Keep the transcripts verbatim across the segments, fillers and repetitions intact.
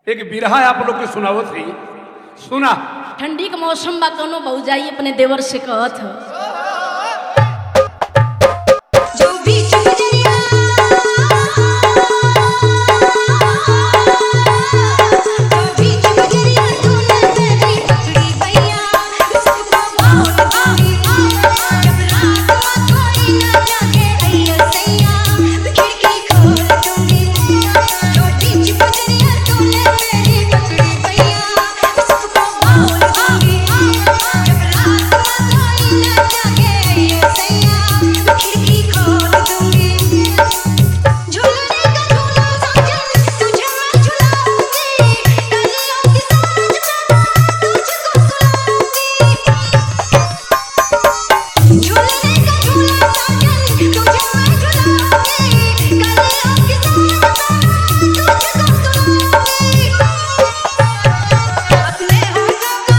एक बिरहा आप लोग के सुनावत थी, सुना। ठंडी के मौसम बा दोनों बहु जाई अपने देवर से कहत ह जो भी चुजरिया जो भी चुजरिया तूने मेरी पकड़ी भैया सबको बाहों दूंगी जब रात में कोई न जागे अय्या सैया खिड़की खोल दूंगी जो भी चुजरिया तूने मेरी पकड़ी भैया सबको बाहों दूंगी जब रात में कोई न जागे अय्या सैया खिड़की खोल दूंगी झूलने का झूला साजन तुझे मैं झुलाऊंगी कलियों की सांझ में तुझको सुलाऊंगी झूलने का झूला साजन तुझे मैं झुलाऊंगी कलियों की सांझ में तुझको सुलाऊंगी अपने होठों का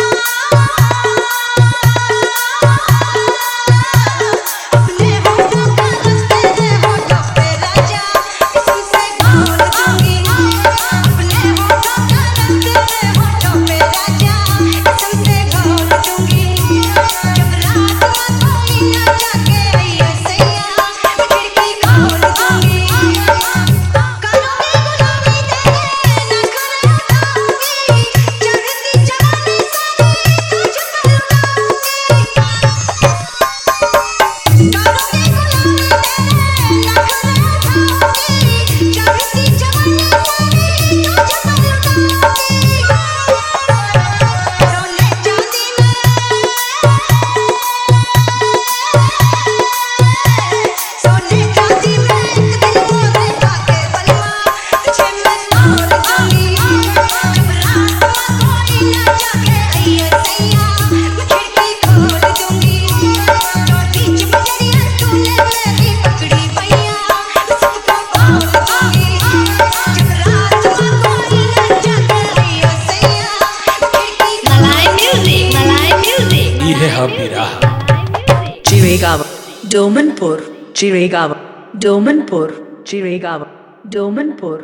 अपने होठों का रस तेरे होठों पे राजा कसम से बोल दूंगी अपने होठों का रस तेरे होठों पे राजा कसम से बोल दूंगी जब रात में कोई न जागे अय्या सैया खिड़की खोल दूंगी करोगे गुलामी तेरे नखरे उठाऊंगी चढ़ती जवानी सारी तुझ पे लुटाऊंगी करोगे गुलामी तेरे नखरे उठाऊंगी चढ़ती जवानी सारी तुझ पे लुटाऊंगी सोने चांदी में सोने चांदी में एक दिन मोरे भागे बलवा तुझे मैं तोड़ दूंगी जब रात में कोई न जागे अय्या सैया मैं खिड़की खोल दूंगी रोटी चुपचरिया तूने मेरी पकड़ी भैया मैं सबको बोल दूंगी जब रात में कोई न जागे अय्या सैया मैं खिड़की मलाई म्यूजिक मलाई म्यूजिक ये है बिरहा। Chirigava, Domanpur, Chirigava, Domanpur, Chirigava, Domanpur.